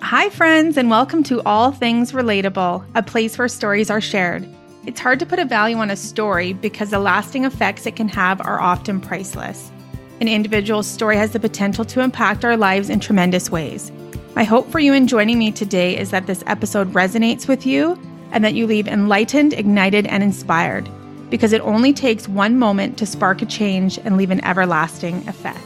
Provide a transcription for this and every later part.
Hi, friends, and welcome to All Things Relatable, a place where stories are shared. It's hard to put a value on a story because the lasting effects it can have are often priceless. An individual's story has the potential to impact our lives in tremendous ways. My hope for you in joining me today is that this episode resonates with you and that you leave enlightened, ignited, and inspired, because it only takes one moment to spark a change and leave an everlasting effect.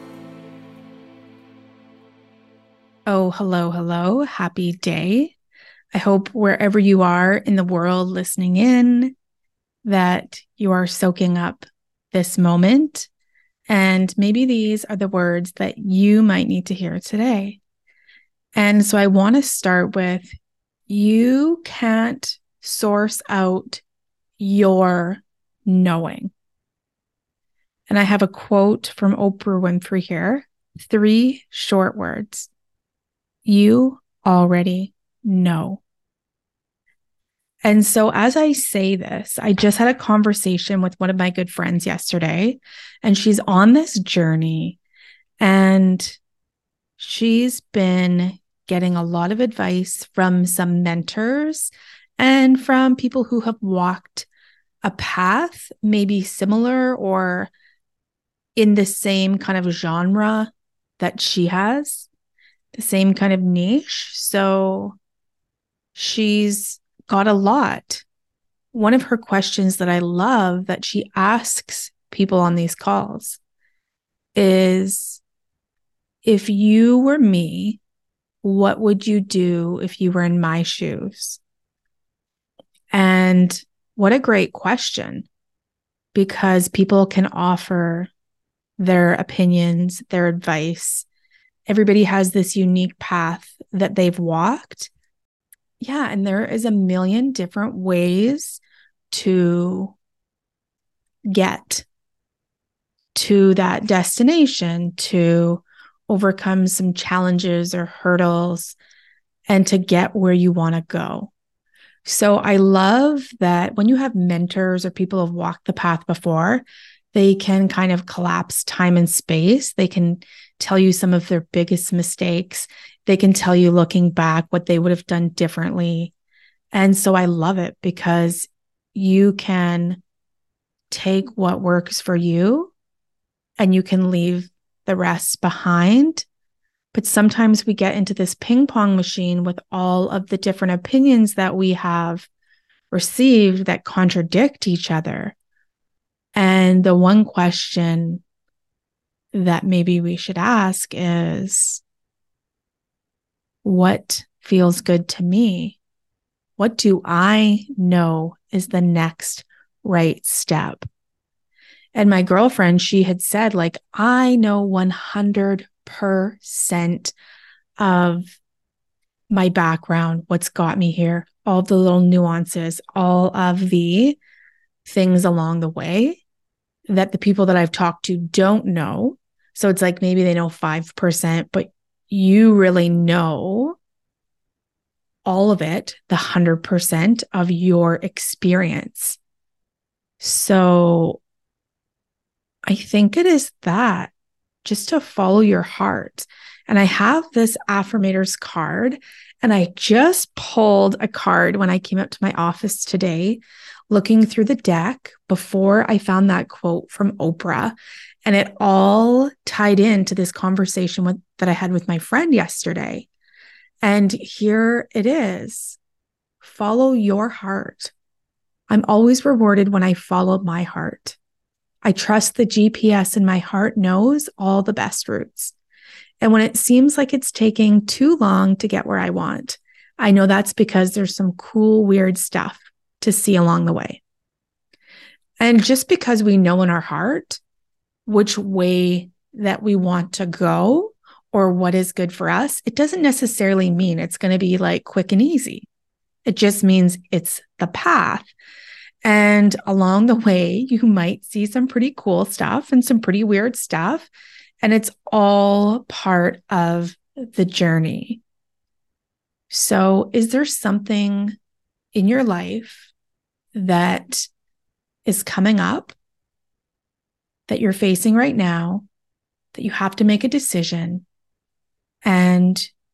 Oh, hello. Happy day. I hope wherever you are in the world listening in, that you are soaking up this moment. And maybe these are the words that you might need to hear today. And so I want to start with, you can't source out your knowing. And I have a quote from Oprah Winfrey here, 3 short words. You already know. And so as I say this, I just had a conversation with one of my good friends yesterday, and she's on this journey, and she's been getting a lot of advice from some mentors and from people who have walked a path maybe similar or in the same kind of genre that she has, the same kind of niche. So she's got a lot. One of her questions that I love that she asks people on these calls is, if you were me, what would you do if you were in my shoes? And what a great question, because people can offer their opinions, their advice. Everybody has this unique path that they've walked. Yeah, and there is a million different ways to get to that destination, to overcome some challenges or hurdles, and to get where you want to go. So I love that when you have mentors or people who have walked the path before, they can kind of collapse time and space. They can tell you some of their biggest mistakes. They can tell you, looking back, what they would have done differently. And so I love it because you can take what works for you and you can leave the rest behind. But sometimes we get into this ping pong machine with all of the different opinions that we have received that contradict each other. And the one question that maybe we should ask is, what feels good to me? What do I know is the next right step? And my girlfriend, she had said, like, I know 100% of my background, what's got me here, all the little nuances, all of the things along the way that the people that I've talked to don't know. So it's like maybe they know 5%, but you really know all of it, the 100% of your experience. So I think it is that, just to follow your heart. And I have this affirmators card, and I just pulled a card when I came up to my office today, looking through the deck before I found that quote from Oprah. And it all tied into this conversation that I had with my friend yesterday. And here it is. Follow your heart. I'm always rewarded when I follow my heart. I trust the GPS in my heart knows all the best routes. And when it seems like it's taking too long to get where I want, I know that's because there's some cool, weird stuff to see along the way. And just because we know in our heart which way that we want to go or what is good for us, it doesn't necessarily mean it's going to be like quick and easy. It just means it's the path. And along the way, you might see some pretty cool stuff and some pretty weird stuff. And it's all part of the journey. So is there something in your life that is coming up that you're facing right now, that you have to make a decision, and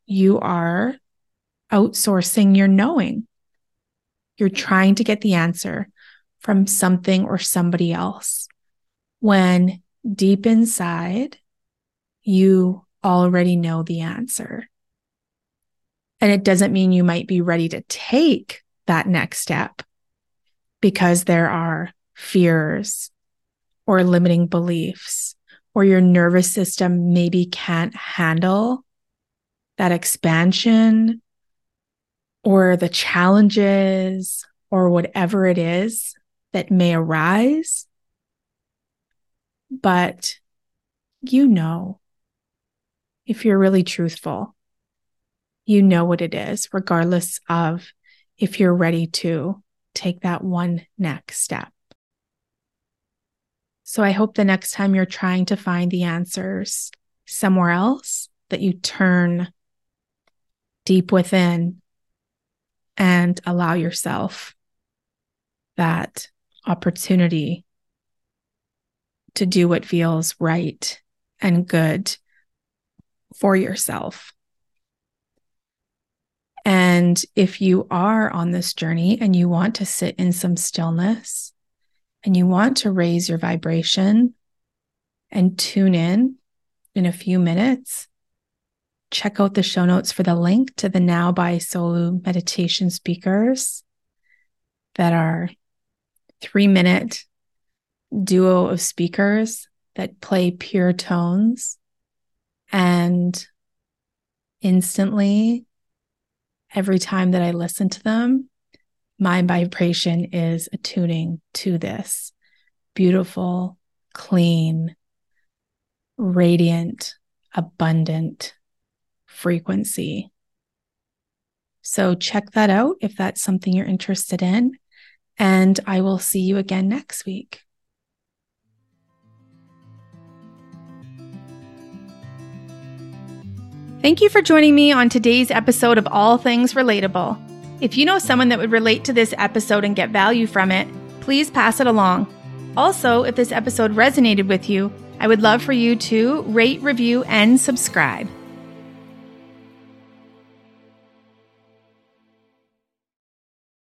you are outsourcing your knowing. You're trying to get the answer from something or somebody else, when deep inside, you already know the answer. And it doesn't mean you might be ready to take that next step because there are fears or limiting beliefs, or your nervous system maybe can't handle that expansion or the challenges or whatever it is that may arise. But you know, if you're really truthful, you know what it is, regardless of if you're ready to take that one next step. So I hope the next time you're trying to find the answers somewhere else, that you turn deep within and allow yourself that opportunity to do what feels right and good for yourself. And if you are on this journey and you want to sit in some stillness and you want to raise your vibration and tune in a few minutes, check out the show notes for the link to the Now by Solu meditation speakers that are 3-minute duo of speakers that play pure tones, and instantly, every time that I listen to them, my vibration is attuning to this beautiful, clean, radiant, abundant frequency. So check that out if that's something you're interested in, and I will see you again next week. Thank you for joining me on today's episode of All Things Relatable. If you know someone that would relate to this episode and get value from it, please pass it along. Also, if this episode resonated with you, I would love for you to rate, review, and subscribe.